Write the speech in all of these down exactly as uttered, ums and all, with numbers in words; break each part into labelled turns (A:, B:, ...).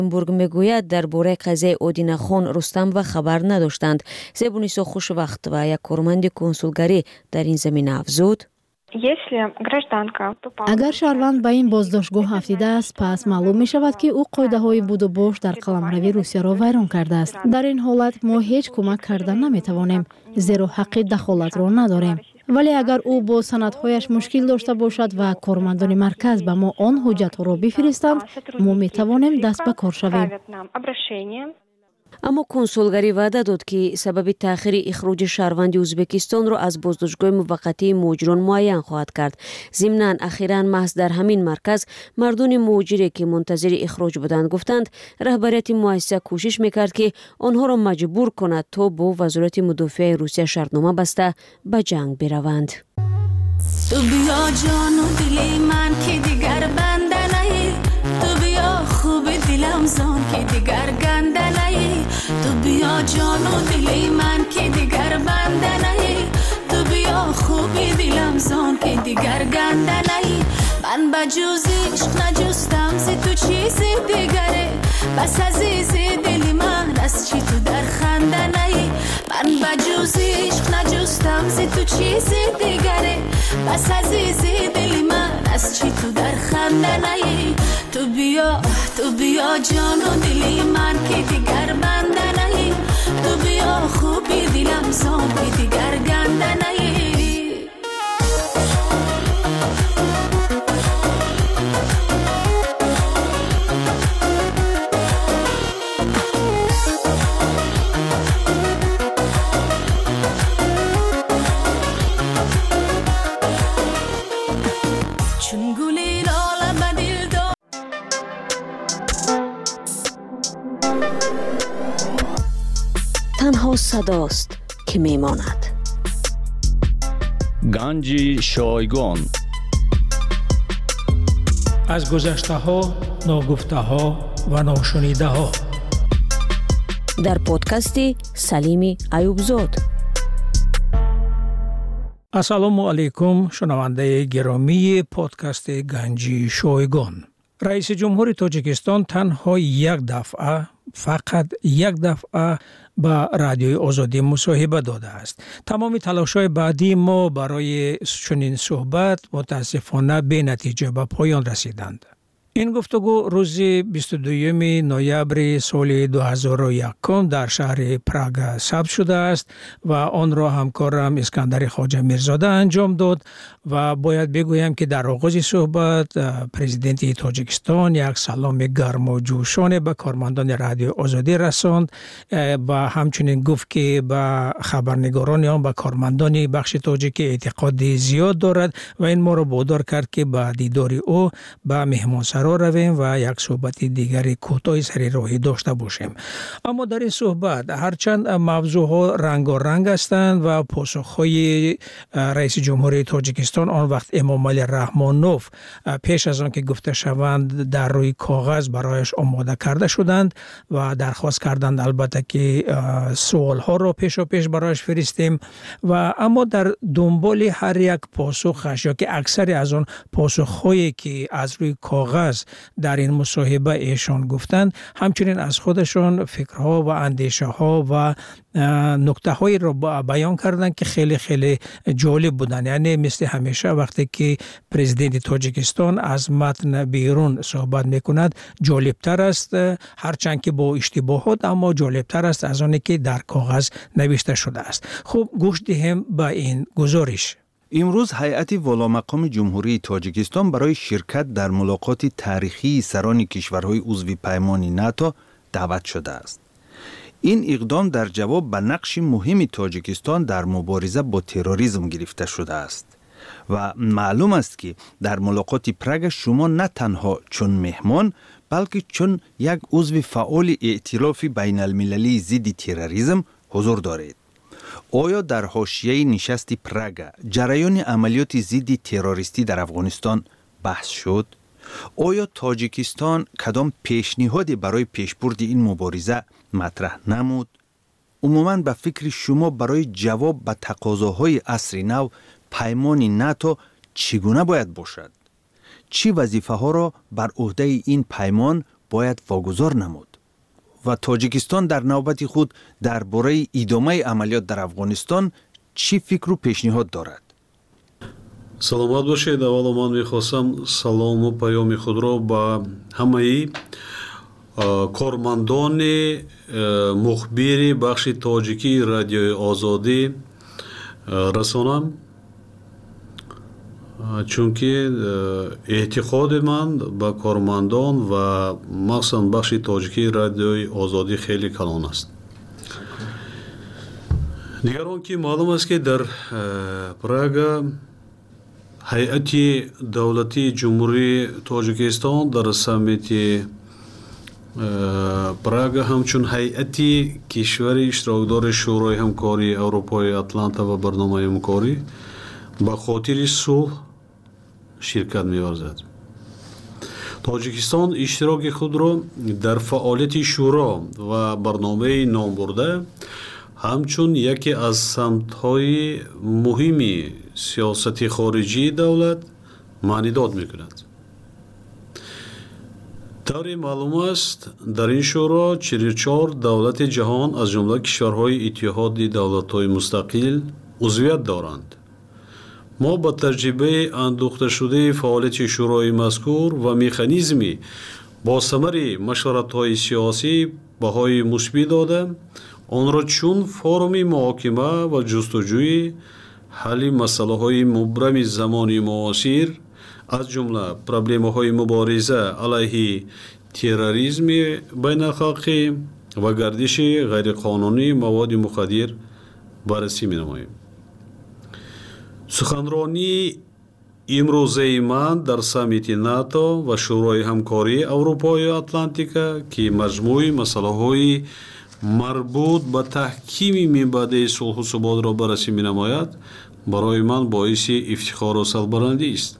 A: برگ میگوید درباره قضیه اودینه خان رستم و خبر نداشتند. زبونیسا خوشوقت و یک کارمند کنسولگری در این زمینه افزود:
B: اگر شهروند به این بازداشتگاه افزوده است، پس معلوم می شود که او قاعده های بود و باش در قلمروی روسیه را ویران کرده است. در این حالت ما هیچ کمک کردن نمی توانیم، زیرا حق دخالت را نداریم. ولی اگر او با سندهایش مشکل داشته باشد و کارمندان مرکز به ما آن حجت را بفرستند، ما می توانیم دست به کار شویم.
A: اما کنسولگری وعده داد که سبب تأخیر اخراج شهروند ازبکستان را از بازداشتگاه موقتی مهاجران معین خواهد کرد. ضمناً اخیراً محض در همین مرکز مردان مهاجری که منتظر اخراج بودند گفتند رهبریت مؤسسه کوشش میکرد که آنها را مجبور کند تا با وزارت مدافع روسیه شرطنامه بسته به جنگ بروند.
C: تو بیا جان و دل من که دیگر بنده نهی، تو بیا خوب دلم زان که دیگر گنده نهی، تو بیا جان و دل من که دیگر بنده نهی، تو بیا خوب دلم زان که دیگر گنده نهی. من به جز عشق نجستم ز تو چیزی دیگره، بس عزیز دل من از چی تو در خنده نهی. من به جز عشق نجستم ز تو چیزی دیگره، بس عزیز دل من از چی تو در خنده نهی. تو بیا تو بیا جان و دل من که دیگر بنده نهی، تو بیا خوبی دلم زان که دیگر گنده نهی.
A: تنها صداست که میماند.
D: گنج شایگان.
E: از گذشته ها، ناگفته ها و ناشنیده ها.
A: در پادکست سلیم ایوبزاد.
E: السلام علیکم شنونده گرامی پادکست گنج شایگان. رئیس جمهور تاجیکستان تنها یک دفعه فقط یک دفعه با رادیوی آزادی مصاحبه داده است. تمام تلاش‌های بعدی ما برای چنین صحبت متاسفانه به نتیجه به پایان رسیدند. این گفتگو روز بیست و دوم نوامبر سال دو هزار و یک در شهر پراگ ثبت شده است و آن را همکارم اسکندر خواجه میرزاده انجام داد و باید بگویم که در آغاز صحبت پرزیدنت تاجیکستان یک سلام گرم و جوشانه به کارمندان رادیو آزادی رساند و همچنین گفت که به خبرنگاران آن به کارمندان بخش تاجیک اعتقاد زیاد دارد و این ما را وادار کرد که به دیدار او به مهمان را رویم و یک صحبت دیگری کوتاه سری راهی داشته باشیم. اما در این صحبت هرچند موضوعها رنگارنگ هستند و پاسخهای رئیس جمهور تاجیکستان آن وقت امام علی رحمانوف پیش از آن که گفته شوند در روی کاغذ برایش آماده کرده شدند و درخواست کردند البته که سوالها را پیش و پیش برایش فرستیم و اما در دنبال هر یک پاسخش یا که اکثر از آن پاسخهایی که از روی کاغذ در این مصاحبه ایشان گفتند همچنین از خودشان فکرها و اندیشه ها و نکته های را بیان کردند که خیلی خیلی جالب بودند. یعنی مثل همیشه وقتی که پرزیدنت تاجیکستان از متن بیرون صحبت میکند جالبتر است، هرچند که با اشتباهات اما جالبتر است از آنی که در کاغذ نوشته شده است. خب گوش دهیم به این گزارش.
F: امروز هیئت والامقام جمهوری تاجیکستان برای شرکت در ملاقات تاریخی سران کشورهای عضو پیمان ناتو دعوت شده است. این اقدام در جواب به نقش مهم تاجیکستان در مبارزه با تروریسم گرفته شده است و معلوم است که در ملاقات پراگ شما نه تنها چون مهمان بلکه چون یک عضو فعال ائتلاف بین المللی ضد تروریسم حضور دارید. آیا در حاشیه نشست پراگ جریان عملیات ضد تروریستی در افغانستان بحث شد؟ آیا تاجیکستان کدام پیشنهادی برای پیشبرد این مبارزه مطرح نمود؟ عموماً به فکر شما برای جواب به تقاضاهای عصر نو پیمان ناتو چگونه باید باشد؟ چی وظیفه ها را بر عهده این پیمان باید واگذار نمود و تاجیکستان در نوبت خود درباره ادامه عملیات در افغانستان چی فکر و پیشنهاد دارد؟
G: саломат бошед. аввало ман мехостам салому паёми худро ба ҳамаи кормандони мухбири бахши тоҷикии радиои озодӣ расонам, чунки эътиқоди ман ба кормандон ва махсусан бахши тоҷикии радиои озодӣ хеле калон аст. дигар он ки маълум аст ки дар Прага ҳайати давлатии ҷумҳурии Тоҷикистон дар саммити Прага ҳамчун ҳайати кишвари иштирокдори шӯрои ҳамкории Аврупои Атланта ва барномаи ҳамкорӣ ба хотири сулҳ ширкат меварзад. Тоҷикистон иштироки худро дар фаъолияти шӯро ва барномаи номбурда ҳамчун яке аз самтҳои муҳими сиёсати хориҷии давлат маънидод мекунад. тавре маълум аст, дар ин шӯро чилу чор давлати ҷаҳон аз ҷумла кишварҳои иттиҳоди давлатҳои мустақил узвият доранд. мо ба таҷрибаи андӯхташудаи фаъолияти шӯрои мазкур ва механизми бо самари машваратҳои сиёсӣ баҳои мусбӣ дода, онро чун форуми муҳокима ва ҷустуҷӯи ҳалли масъалаҳои мубрами замони муосир, аз ҷумла проблемаҳои мубориза алайҳи терроризми байналхалқӣ ва гардиши ғайриқонунии маводи мухаддир баррасӣ менамоем. суханронии имрӯзаи ман дар саммити НАТО ва шӯрои ҳамкории Аврупои Атлантика, ки маҷмӯи масъалаҳои марбут ба таҳкими минбаъдаи сулҳу суботро баррасӣ менамояд, барои ман боиси ифтихору сарбаландӣ аст.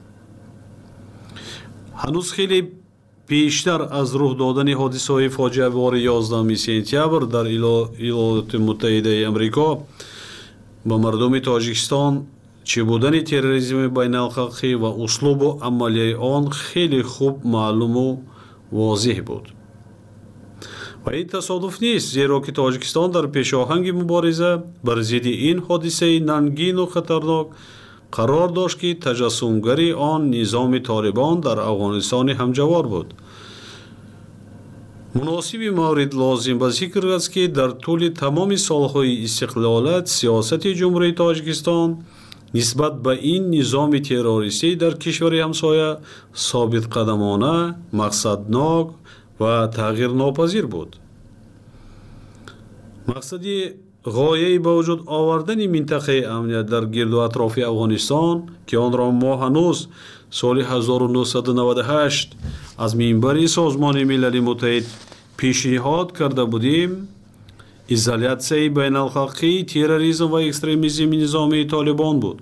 G: ҳанӯз хеле пештар аз рӯҳ додани ҳодисаҳои фоҷиавори ёздаҳуми сентябр дар Иёлоти Муттаҳидаи Амрико ба мардуми Тоҷикистон чӣ будани терроризми байналхалқӣ ва услубу амалияи он хеле хуб маълуму возеҳ буд. ва ин тасодуф нест, зеро ки Тоҷикистон дар пешоҳанги мубориза бар зидди ин ҳодисаи нангину хатарнок қарор дошт, ки таҷассумгари он низоми Толибон дар Афғонистони ҳамҷавор буд. муносиби маврид лозим ба зикр аст, ки дар тӯли тамоми солҳои истиқлолат сиёсати ҷумҳурии Тоҷикистон нисбат ба ин низоми террористӣ дар кишвари ҳамсоя собитқадамона, мақсаднок ва тағйирнопазир буд. мақсади ғояи ба вуҷуд овардани минтақаи амният дар гирду атрофи Афғонистон, ки онро мо ҳанӯз соли ҳазору нӯҳсаду наваду ҳашт аз минбари Созмони Милали Муттаҳид пешниҳод карда будем, изолятсияи байналхалқии терроризм ва экстремизми низомии Толибон буд.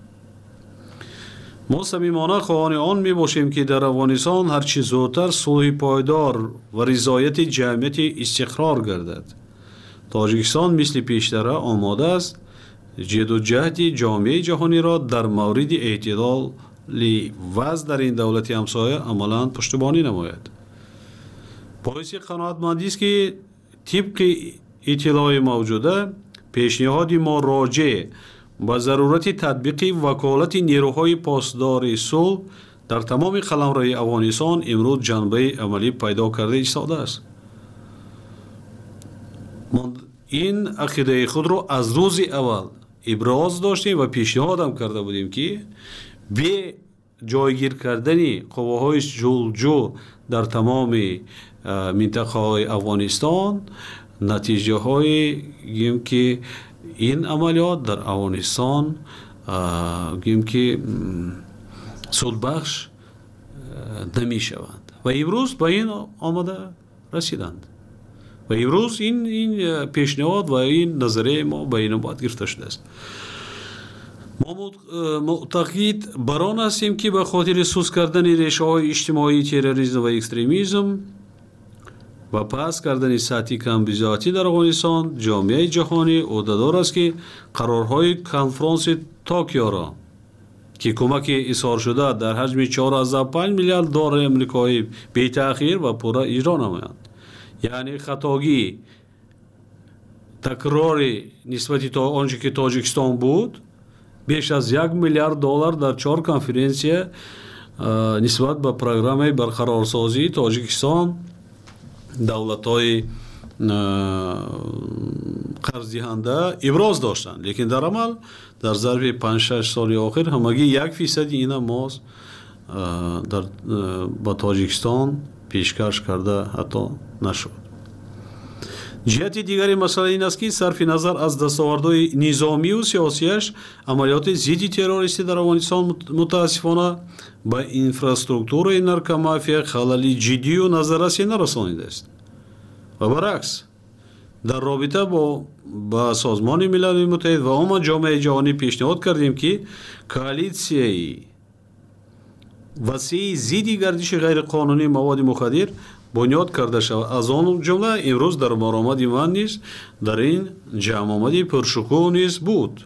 G: мо самимона хоҳони он мебошем, ки дар Афғонистон ҳарчи зудтар сулҳи пойдор ва ризояти ҷамъияти истиқрор гардад. Тоҷикистон мисли пештара омода аст ҷиддуҷаҳди ҷомеаи ҷаҳониро дар мавриди эътидоли вазъ дар ин давлати ҳамсоя амалан пуштибонӣ намояд. боиси қаноатмандист, ки тибқи иттилои мавҷуда пешниҳоди мо роҷеъ ба зарурати татбиқи ваколати нерӯҳои посдори сулҳ дар тамоми қаламрои Афғонистон имрӯз ҷанбаи амалӣ пайдо карда истодааст. ин ақидаи худро аз рӯзи аввал иброз доштем ва пешниҳодам карда будем, ки бе ҷойгир кардани қувваҳои ҷулҷӯ дар тамоми минтақаҳои Афғонистон натиҷаҳои гӯем ки ин амалиёт дар Афғонистон гӯем ки судбахш намешаванд ва имрӯз ба ин омада расиданд. ва имрӯз ин ин пешниҳод ва ин назарияи мо ба инобат гирифта шудааст. мо муътақид бар он ҳастем, ки ба хотири суст кардани решаҳои иҷтимоии терроризм ва экстремизм ва паст кардани сатҳи камбизоатӣ дар Афғонистон, ҷомеаи ҷаҳонӣ ӯҳдадор аст, ки қарорҳои конфронси Токиоро که کمک اظهار شده در حجم چهارصد و پنج میلیارد دلار آمریکایی بی تأخیر و پورا اجرا نمایند. یعنی خطاگی تکراری نسبت تا آنچه که تاجیکستان بود بیش از یک میلیارد دلار در چهار کنفرانسی نسبت به پروگرام برقرارسازی تاجیکستان دولت‌های قرض دهنده ابراز داشتند، لیکن در عمل در ظرف پنج شش سال آخر همگی یک فیصد اینا ماز در با تاجیکستان پیشکش کرده حتی نشد. جهت دیگری مسئله این است که صرف نظر از دستاوردهای نظامی و سیاسیش عملیات ضد تروریستی در افغانستان متاسفانه با اینفراستراکچور نارکومافیا خللی جدی و نظررسی نرسانیده است و برعکس در رابطه با با سازمان ملل متحد و عموم جامعه جهانی پیشنهاد کردیم که کوالیسیای وسیع ضد گردش غیر قانونی مواد مخدر بنیاد کرده شود. از آن جمله امروز در برآمد من نیز در این جمع آمدی پرشکوه نیز بود.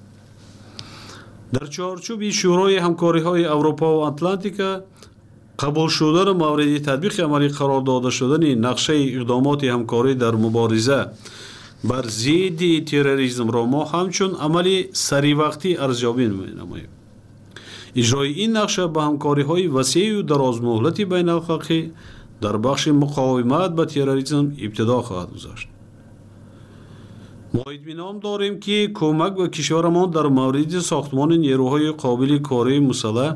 G: در چارچوب شورای همکاری های اروپا و اتلانتیکا قبول شدن مورد تطبیق عملی قرار داده شدن نقشه اقدامات همکاری در مبارزه بر ضد تروریسم را ما همچون عملی سری وقتی ارزیابی می‌نماییم. اجرای این نقشه به همکاری های وسیع و دراز مهلتی بین الخلقی در بخش مقاومت به تروریسم ابتدا خواهد گذاشت. ما اطمینان داریم که کمک به کشورمان در مورد ساختمان نیروهای قابل کاری مسلح،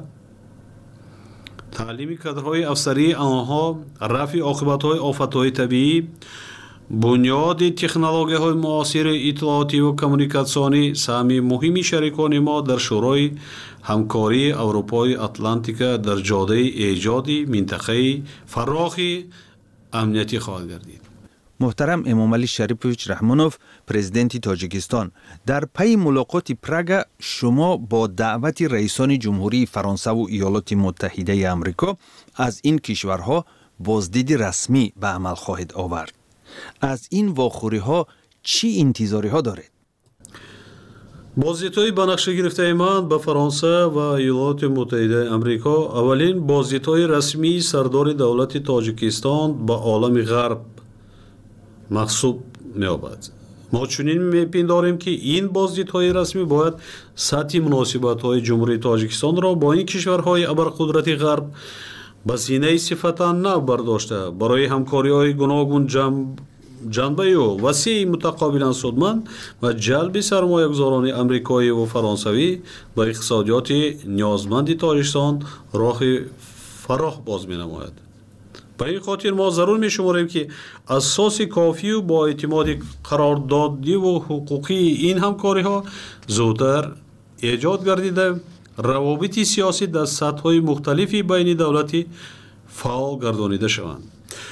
G: تعلیم کادرهای افسری آنها، رفع عاقبت‌های آفت‌های طبیعی، بنیاد تکنولوژی‌های معاصر اطلاعاتی و کمیونیکاسیونی سهم مهمی شریکان ما در شورای همکاری اروپای اتلانتیکا در جاده ایجاد منطقه فراخ امنیتی خواهد گردید.
F: محترم امامعلی شریفویچ رحمانوف، پرزیدنت تاجیکستان، در پی ملاقات پراگ شما با دعوت رئیسان جمهوری فرانسه و ایالات متحده آمریکا از این کشورها بازدید رسمی به عمل خواهید آورد. از این واخوری ها چی انتظاری ها دارید؟
G: بازدیدهای به نقشه گرفته من به فرانسه و ایالات متحده آمریکا اولین بازدیدهای رسمی سردار دولت تاجیکستان به عالم غرب محسوب می‌یابد. ما چنین می‌پنداریم که این بازدیدهای رسمی باید سطح مناسبت‌های جمهوری تاجیکستان را با این کشورهای ابرقدرت غرب به سینه صفتا نو برداشته برای همکاری‌های گوناگون جمع جنبه و وسیع متقابلا سودمند و جلب سرمایه‌گذاران آمریکایی و فرانسوی به اقتصادیات نیازمند تاجیکستان راه فراخ باز می‌نماید. به این خاطر ما ضرور می‌شماریم که اساس کافی و با اعتماد قراردادی و حقوقی این همکاری‌ها زودتر ایجاد گردیده روابط سیاسی در سطح‌های مختلفی بین دولتی فعال گردانیده شوند.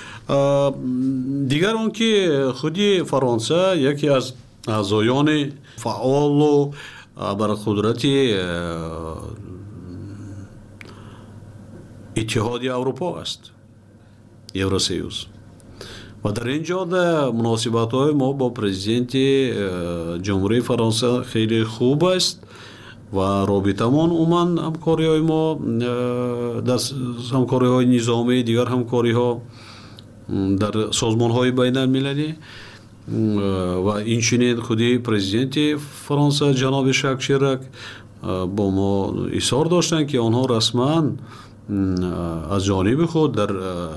G: دیگر آن که خودی فرانسه یکی از اعضایان فعال و ابرقدرت اتحاد اروپا است، یوراسیوس، و در اینجا مناسبت‌های ما با پرزیدنت جمهوری فرانسه خیلی خوب است و رابطه‌مان عموماً همکاری‌های ما در همکاری‌های نظامی، دیگر همکاری‌ها در سازمان‌های بین‌المللی و این چنین خودی پرزیدنت فرانسه جناب ژاک شیراک با ما اظهار داشتند که آنها رسما از جانب خود در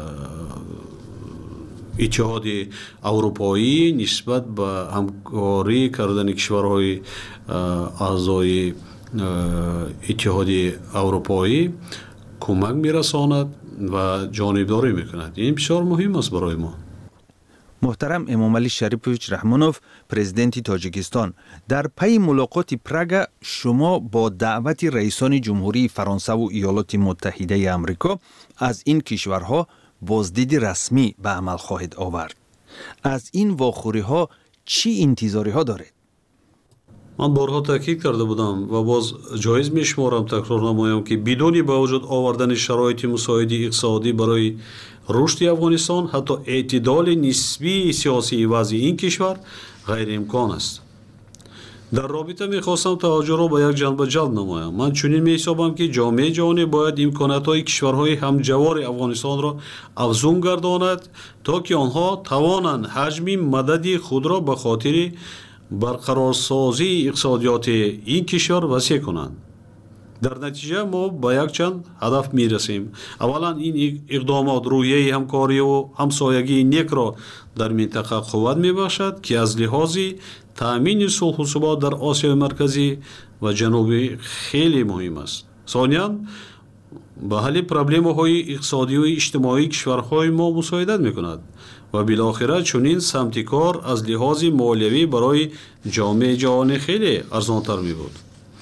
G: اتحاد اروپایی نسبت به همکاری کردن کشورهای اعضای اتحاد اروپایی کمک می‌رساند و جانبداری می‌کند. این بسیار مهم است برای ما.
F: محترم امامعلی شریفویچ رحمانوف، پرزیدنت تاجیکستان، در پی ملاقات پراگ شما با دعوت رئیسان جمهوری فرانسه و ایالات متحده آمریکا از این کشورها بازدید رسمی به عمل خواهید آورد. از این واخوری ها چی انتظاری ها دارید؟
G: من بارها تاکید کرده بودم و باز جایز میشمارم تکرار نمایم که بدون با وجود آوردن شرایط مساعد اقتصادی برای رشد افغانستان حتی اعتدال نسبی سیاسی وضع این کشور غیر امکان است. дар робита мехостам таваҷҷӯҳро ба як ҷанба ҷалб намоям. Ман чунин меҳисобам, ки ҷомеаи ҷаҳонӣ бояд имкониятҳои кишварҳои ҳамҷавори Афғонистонро афзун гардонад, то ки онҳо тавонанд ҳаҷми мадади худро ба хотири барқарорсозии иқтисодиёти ин кишвар васеъ кунанд. дар натиҷа мо ба якчанд ҳадаф мерасем. аввалан ин иқдомот рӯҳияи ҳамкориву ҳамсоягии некро дар минтақа қувват мебахшад, ки аз лиҳози таъмини сулҳу субот дар Осиёи марказӣ ва ҷанубӣ хеле муҳим аст. сониян ба ҳалли проблемаҳои иқтисодию иҷтимоии кишварҳои мо мусоидат мекунад ва билохира чунин самти кор аз лиҳози молиявӣ барои ҷомеаи ҷаҳонӣ хеле арзонтар мебуд.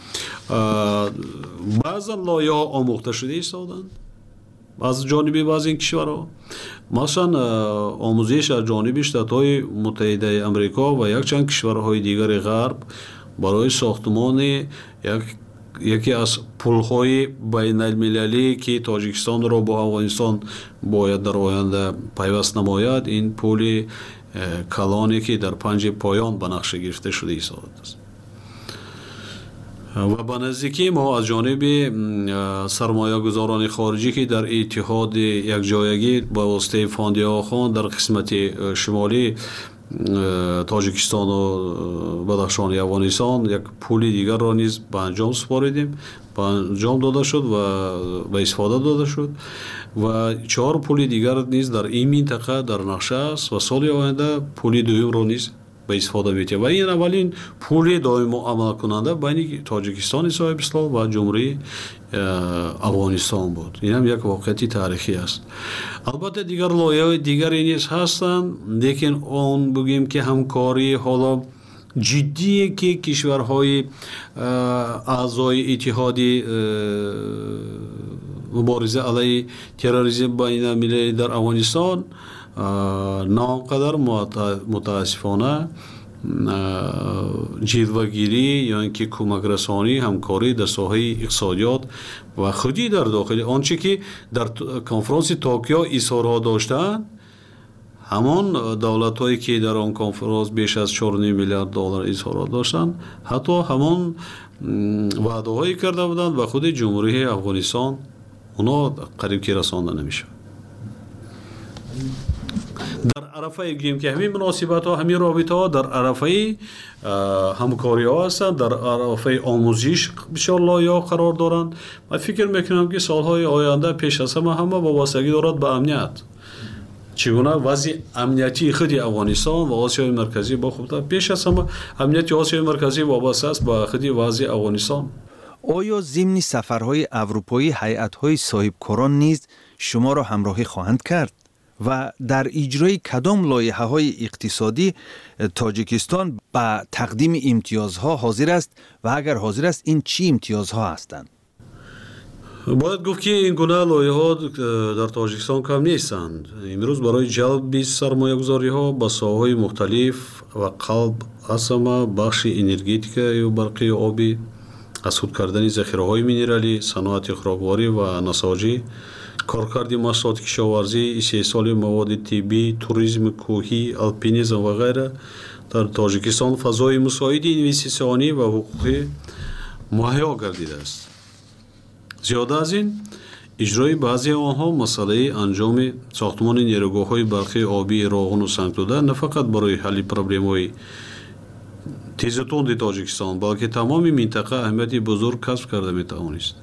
G: баъзан лоиҳаҳо омӯхта шуда истоданд аз ҷониби баъзе кишварҳо, масалан омӯзиш аз ҷониби Штатҳои Муттаҳидаи Амрико ва якчанд кишварҳои дигари ғарб барои сохтмони як яке аз пулҳои байналмилалӣ, ки Тоҷикистонро бо Афғонистон бояд дар оянда пайваст намояд, ин пули калоне, ки дар панҷи поён ба нақша гирифта шуда истодааст. ва ба наздикӣ мо аз ҷониби сармоягузорони хориҷӣ, ки дар иттиҳоди якҷоягӣ ба воситаи фонди Охон дар қисмати шимолии Тоҷикистону Бадахшони Афғонистон як пули дигарро низ ба анҷом супоридем, ба анҷом дода шуд ва ба истифода дода шуд ва чаҳор пули дигар низ дар ин минтақа дар нақша аст ва соли оянда пули дуюмро низ ба истифода метиҳад ва ин аввалин пули доимо амалкунанда байни Тоҷикистони соҳибислом ва ҷумҳурии Афғонистон буд. ин ҳам як воқеияти таърихӣ аст. албатта дигар лоиҳаҳои дигаре низ ҳастанд, лекин он бигӯем, ки ҳамкорӣ ҳоло ҷиддие, ки кишварҳои аъзои иттиҳоди мубориза алайҳи терроризм байналмилалӣ дар Афғонистон на он қадар мутаассифона ҷилвагирӣ ё ин ки кӯмакрасонӣ, ҳамкорӣ дар соҳаи иқтисодиёт ва худӣ дар дохили он чӣ ки дар конфронси Токио изҳорҳо доштаанд, ҳамон давлатҳое ки дар он конфронс беш аз чаҳор ним миллиард доллар изҳорот доштанд, ҳатто ҳамон ваъдаҳое карда буданд ба худи ҷумҳурии Афғонистон онҳо қариб ки расонда намешавад. дар арафаи гӯем ки ҳамин муносибатҳо, ҳамин робитаҳо дар арафаи ҳамкориҳо ҳастанд, дар арафаи омӯзиш бисёр лоиҳаҳо қарор доранд. ман фикр мекунам, ки солҳои оянда пеш аз ҳама ҳама вобастагӣ дорад ба амният. чӣ гуна вазъи амниятии худи Афғонистон ва Осиёи марказӣ бо хубтар. пеш аз ҳама амнияти Осиёи марказӣ вобаста аст ба худи вазъи Афғонистон.
F: оё зимни сафарҳои аврупоӣ ҳайатҳои соҳибкорон низ шуморо ҳамроҳӣ хоҳанд кард ва дар иҷрои кадом лоиҳаҳои иқтисодӣ Тоҷикистон ба тақдими имтиёзҳо ҳозир аст ва агар ҳозир аст, ин чӣ имтиёзҳо ҳастанд?
G: бояд гуфт, ки ин гуна лоиҳаҳо дар Тоҷикистон кам нестанд. имрӯз барои ҷалби сармоягузориҳо ба соҳаҳои мухталиф ва қалб аз ҳама бахши энергетикаю барқию обӣ, аз худ кардани захираҳои минералӣ, саноати хӯрокворӣ ва насоҷӣ, коркарди маҳсулоти кишоварзӣ, истеҳсоли маводи тиббӣ, туризми кӯҳӣ, алпинизм ва ғайра дар Тоҷикистон фазои мусоиди инвеститсионӣ ва ҳуқуқӣ муҳайё гардидааст. зиёда аз ин, иҷрои баъзеи онҳо масъалаи анҷоми сохтмони нерӯгоҳҳои барқии обии Роғуну Сангтуда на фақат барои ҳалли проблемаҳои тезутунди Тоҷикистон, балки тамоми минтақа аҳамияти бузург касб карда метавонист.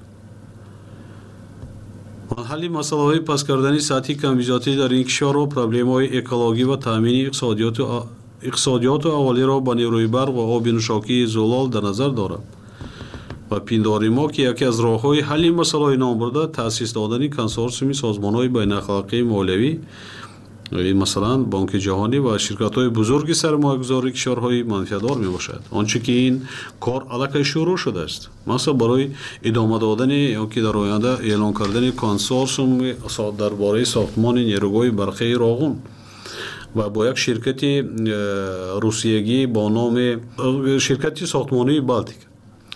G: ҳалли масъалаҳои паст кардани сатҳи камбизотӣ дар ин кишварҳо, проблемаҳои экологӣ ва таъмини иқтисодиёту аҳолиро ба нерӯи барқ ва оби нӯшокии зулол дар назар дорад ва пиндори мо, ки яке аз роҳҳои ҳалли масъалаҳои номбурда таъсис додани консорсиуми созмонҳои байналхалқии молиявӣ, масалан Бонки ҷаҳонӣ ва ширкатҳои бузурги сармоягузории кишварҳои манфиатдор мебошад. он чӣ ки ин кор аллакай шурӯъ шудааст, масалан барои идома додани ё ки дар оянда эълон кардани консорсиуми дар бораи сохтмони нерӯгоҳи барқии Роғун ва бо як ширкати русиягӣ бо номи ширкати сохтмонии Балтика.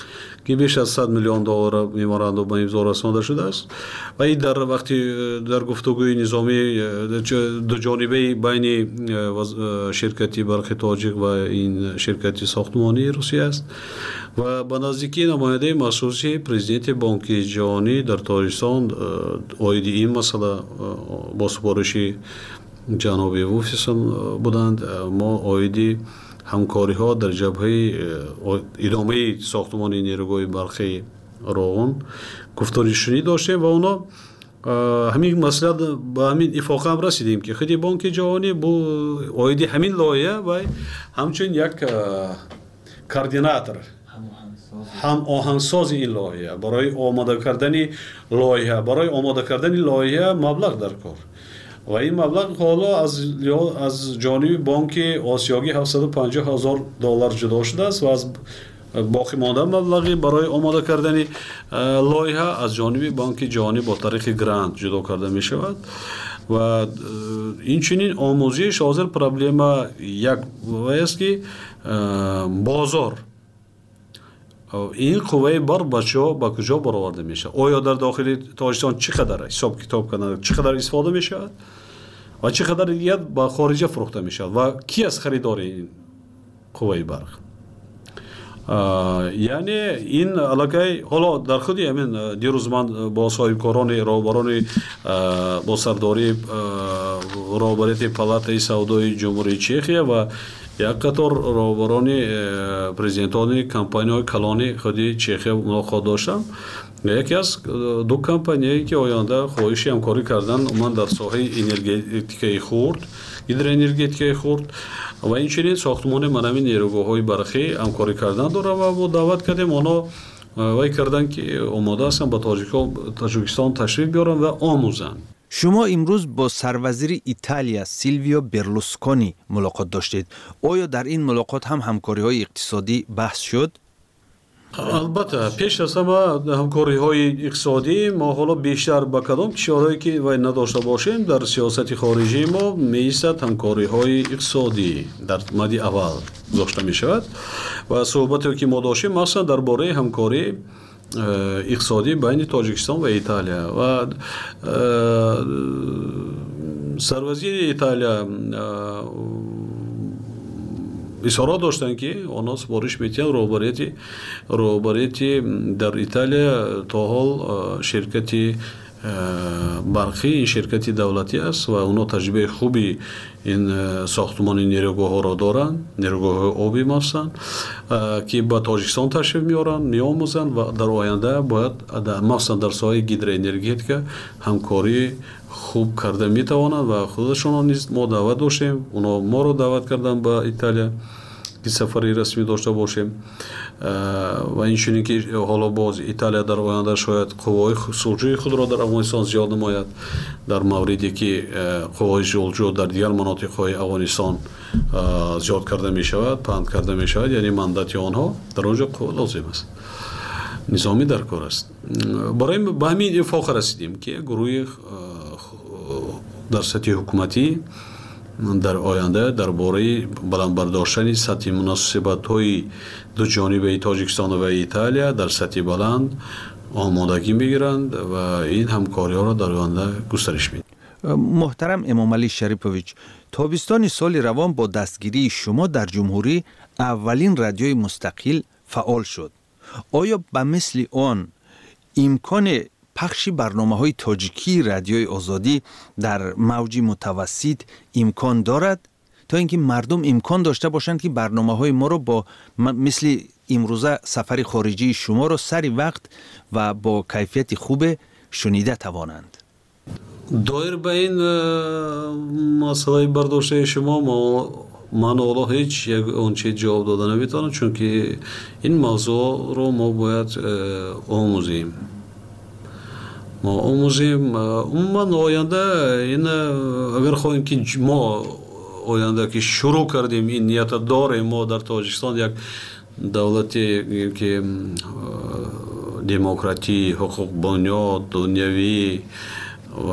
G: که بیش از صد میلیون دلار ممورندوم به امضا رسانده شده است و این در وقتی در گفتگوی نظامی دو جانبه بین شرکتی برق تاجیک و این شرکتی ساختمانی روسیه است و به نزدیکی نماینده مخصوصی پرزیدنت بانک جهانی در تاجیکستان اوید این مسئله با سپارش جناب ووفیسون بودند. ما اوید همکاری ها در جبهه ادامه ساختمان نیروگاه برقی روغن گفتارشونی داشتیم و اونا همین مسئله به همین اتفاق هم رسیدیم که خیلی بانک جهانی با اوید همین لایه و همچنین یک کوردیناتور هم آهنگساز این لایه برای آماده کردن لایه برای آماده کردن لایه مبلغ در کار و این مبلغ حالا از از جانب بانک آسیایی هفتصد و پنجاه هزار دلار جدا شده است و از باقی مانده مبلغی برای آماده کردن لایه از جانب بانک جهانی با طریق گرانت جدا کرده می شود و این چنین آموزش حاضر پرابلم یک است که بازار این قوه بر بچه ها با کجا برآورده میشه؟ آیا در داخل تاجیکستان چقدر حساب کتاب کنند چقدر استفاده میشه و چقدر دیگر با خارج فروخته میشه و کی از خریدار این قوه برق؟ یعنی این علاقه حالا در خود همین دیروز من با صاحبکاران راهبران با سرداری راهبری پالاتای سودای جمهوری چخیه و یک قطار راهبران پرزیدنتان کمپانی‌های کلان خودی چخیه ملاقات داشتم. یکی از دو کمپانیایی که آینده خواهش همکاری کردن من در ساحه انرژتیک خرد هیدروانرژتیک خرد و این چنین ساختمان منظم نیروگاه‌های برقی همکاری کردن داره و ما دعوت کردیم اونا وای کردن که آماده هستن با تاجیکستان تشریف بیارن و آموزن.
F: شما امروز با سروزیر ایتالیا سیلویو برلوسکونی ملاقات داشتید. آیا در این ملاقات هم همکاری‌های اقتصادی بحث شد؟
G: البته پیش از همه همکاری‌های اقتصادی ما حالا بیشتر با کدام کشورهایی که وای نداشته باشیم در سیاست خارجی ما می‌ایستد همکاری‌های اقتصادی در مد اول گذاشته می‌شود و صحبتی که ما داشتیم مثلا درباره همکاری اقتصادی بین تاجیکستان و ایتالیا و سروزیر ایتالیا اصرار داشتن که اونا سپارش میتین روبریتی روبریتی در ایتالیا تا حال شرکتی برقی این شرکتی دولتی است و اونا تجربه خوبی این ساختمان نیروگاه ها را دارن نیروگاه آبی مثلا که با تاجیکستان تشریف میارن میآموزن و در آینده باید مثلا در ساحه هیدروانرژی همکاری خوب کرده میتوانند و خودشون نیز ما دعوت داشتیم اونا ما رو دعوت کردن با ایتالیا که سفری رسمی داشته باشیم و این چنین که حالا باز ایتالیا در آینده شاید قوای صلحجویی خود را در افغانستان زیاد نماید در موردی که قوای صلحجو در دیگر مناطق‌های افغانستان زیاد کرده می شود پند کرده می شود یعنی مندت آنها در آنجا قوه لازم است نظامی در کار است برای به همین اتفاق رسیدیم که گروه در سطح حکومتی در آینده درباره بلند برداشتن سطح مناسبت‌های دو جانبه تاجیکستان و ایتالیا در سطح بلند آمادگی میگیرند و این همکاری‌ها را در آینده گسترش میدهند.
F: محترم امام علی شریفویچ، تابستان سال روان با دستگیری شما در جمهوری اولین رادیوی مستقل فعال شد. آیا به مثل آن امکان پخش برنامه‌های تاجیکی رادیوی آزادی در موج متوسط امکان دارد تا اینکه مردم امکان داشته باشند که برنامه‌های ما رو با مثل امروزه سفر خارجی شما رو سری وقت و با کیفیت خوب شنیده توانند؟
G: دایر به این مسئله برداشته شما ما من اولا هیچ یک اونچه جواب داده نمیتونم چون که این موضوع رو ما باید آموزیم ما آموزیم من آینده این اگر خواهیم که ما آینده که شروع کردیم این نیت داریم ما در تاجیکستان یک دولتی که دموکراتی حقوق بنیاد دنیوی و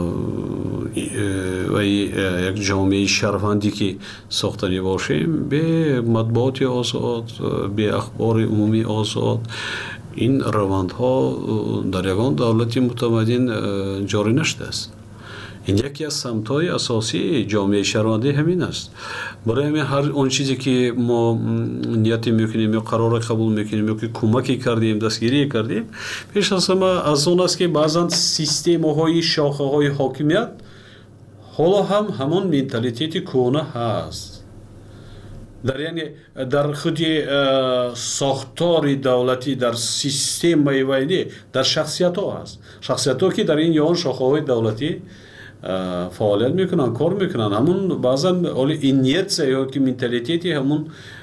G: و یک جامعه شهروندی که ساختنی باشیم به مطبوعات آزاد به اخبار عمومی آزاد این روندها در یگان دولت متمدن جاری نشده است. این یکی از سمت‌های اساسی جامعه شهروندی همین است. برای همین هر اون چیزی که ما نیت میکنیم یا قرار قبول میکنیم یا که کمکی کردیم دستگیری کردیم، پیش از همه از اون است که بعضا سیستم‌های شاخه‌های حاکمیت حالا هم همون منتالیتی کهنه هست. در یعنی در خود ساختار دولتی در سیستم ویدی در شخصیت ها هست. شخصیت ها که در این یان شاخه های دولتی فعالیت میکنن، کار میکنن. همون بعضا این نیت یا که منتالیتی همون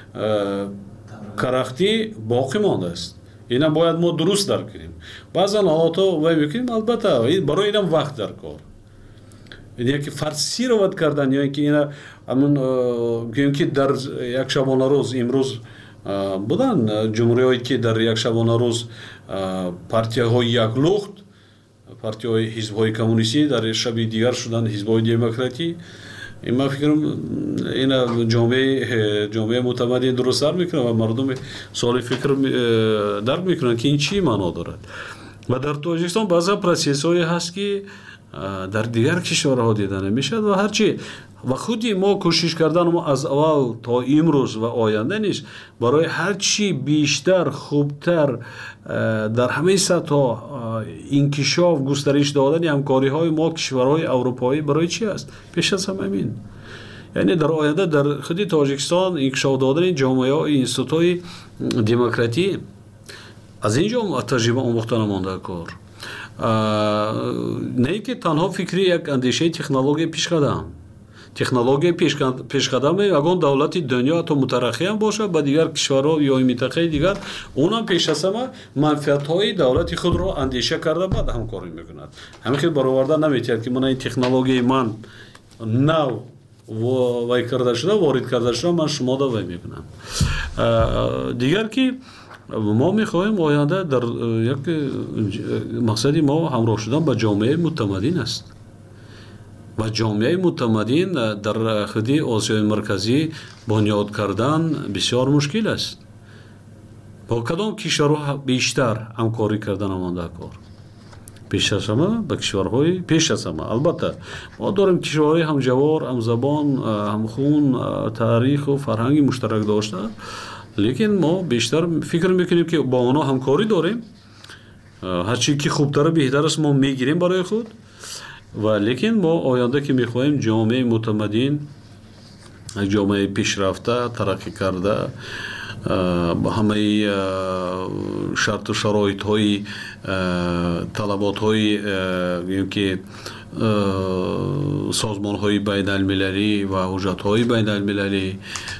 G: کرختی باقی مانده است. اینا باید ما درست درک کنیم. بعضا حالات ها وای میکنیم، البته برای اینم وقت در کار. یعنی که فرسی رو ود کردن یا اینکه اینا همون گویم که در یک شبانه روز امروز بودن جمهوری هایی که در یک شبانه روز پارتی های یک لخت، پارتی های حزب های کمونیستی در شب دیگر شدن حزب های دموکراتی. این من فکرم اینا جامعه جامعه متمدن درست در میکنن و مردم سوال فکر درک میکنن که این چی معنا دارد. و در تاجیکستان بعضا پروسس های هست که در دیگر کشورها دیده نمیشد و هرچی و خودی ما کوشش کردن ما از اول تا امروز و آینده نیست برای هرچی بیشتر خوبتر در همه سطح انکشاف گسترش دادن همکاری های ما کشورهای اروپایی برای چی است؟ پیش از همه همین. یعنی در آینده در خود تاجیکستان انکشاف دادن جامعه های انستیتوی دموکراتی از اینجا تجربه آموختن مانده کار. نه که تنها فکری یک اندیشه تکنولوژی پیش قدم تکنولوژی پیش قدم یگان دولت دنیا تو مترقی هم باشه با دیگر کشورها یا منطقه دیگر اونم پیش از همه منفعت های دولت خود رو اندیشه کرده بعد همکاری میکنند. همین که برآورده نمیتونید که من این تکنولوژی من نو وای کرده شده وارد کرده شده من شما دا وای میکنم. دیگر که ما میخواهیم آینده در یک مقصدی ما همراه شدن با جامعه متمدن است و جامعه متمدن در خود آسیای مرکزی بنیاد کردن بسیار مشکل است. با کدام کشورها بیشتر همکاری کردن مانده کار؟ پیش از همه با کشورهای پیش از همه. البته ما داریم کشورهای هم جوار، هم زبان، هم خون، تاریخ و فرهنگی مشترک داشته، لیکن ما بیشتر فکر میکنیم که با اونا همکاری داریم، هرچی که خوبتر بهتر است ما میگیریم برای خود. و لیکن ما آینده که میخواهیم جامعه متمدن، جامعه پیشرفته، ترقی کرده، با همه شرط و شرایط های طلبات های که سازمان های بین المللی و حجت های بین المللی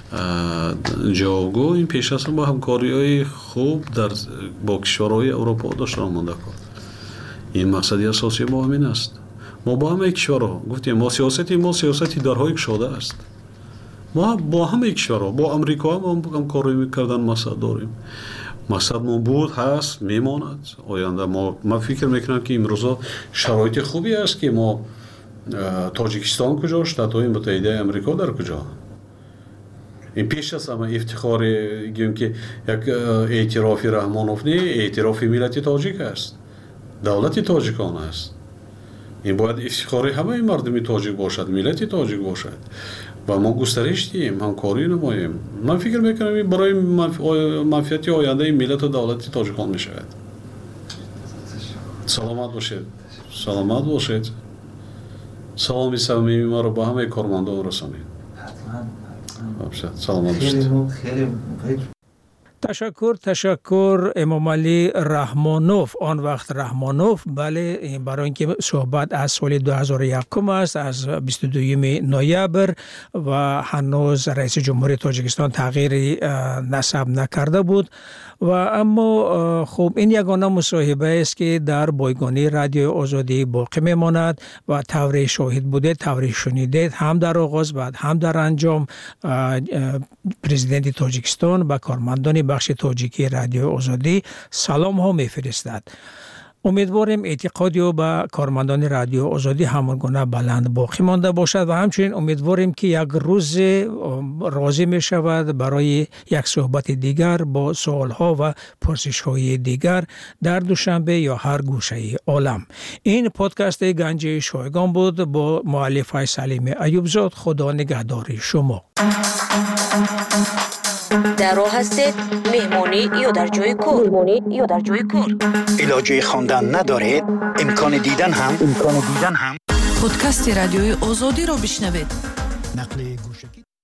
G: جاگو این پیش از با همکاری های خوب در با کشورهای اروپا داشتن مانده کار. این مقصدی اساسی ما همین است. ما با همه کشورها گفتیم ما سیاستی ما سیاستی درهای گشاده است. ما با همه کشورها با امریکا هم همکاری میکردن مقصد داریم. مقصد ما بود هست میماند آینده. ما ما فکر میکنم که امروزا شرایط خوبی است که ما تاجیکستان کجا، شتات‌های متحده آمریکا در کجا. این پیش از همه افتخار گیم که یک اعتراف رحمانوف نه، اعتراف ملت تاجیک است، دولت تاجیکان است. این باید افتخار همه مردم تاجیک باشد، ملت تاجیک باشد و ما گسترش دیم، همکاری نماییم. من فکر میکنم برای منفعت آینده ملت و دولت تاجیکان میشود. سلامت باشید. سلامت باشید. سلامی صمیمی ما رو با همه کارمندان رسانید. حتما. سلامت باشید.
E: تشکر تشکر امام علی رحمانوف، آن وقت رحمانوف. بله، برای اینکه صحبت از سال دو هزار و یک است، از بیست و دوم نوامبر و هنوز رئیس جمهوری تاجیکستان تغییری نسب نکرده بود و اما خب این یگانه مصاحبه است که در بایگانی رادیو آزادی باقی میماند و طوری شاهد بوده، طوری شنیده، هم در آغاز بعد هم در انجام پرزیدنت تاجیکستان و کارمندان بخش تاجیکی رادیو آزادی سلام ها میفرستد. امیدواریم اعتقادی و به کارمندان رادیو آزادی همانگونه بلند باقی مانده باشد و همچنین امیدواریم که یک روز راضی می شود برای یک صحبت دیگر با سوالها و پرسش‌های دیگر در دوشنبه یا هر گوشه عالم. این پادکست گنج شایگان بود با مؤلف سلیم ایوبزاد. خدا نگهدار شما.
A: در راه هستید؟ مهمانی یا در جای کار؟ مهمانی یا در جای کار؟
H: علاجه خواندن ندارید؟ امکان دیدن هم امکان دیدن هم
C: پادکست رادیوی آزادی رو بشنوید.
H: نقل گوشکی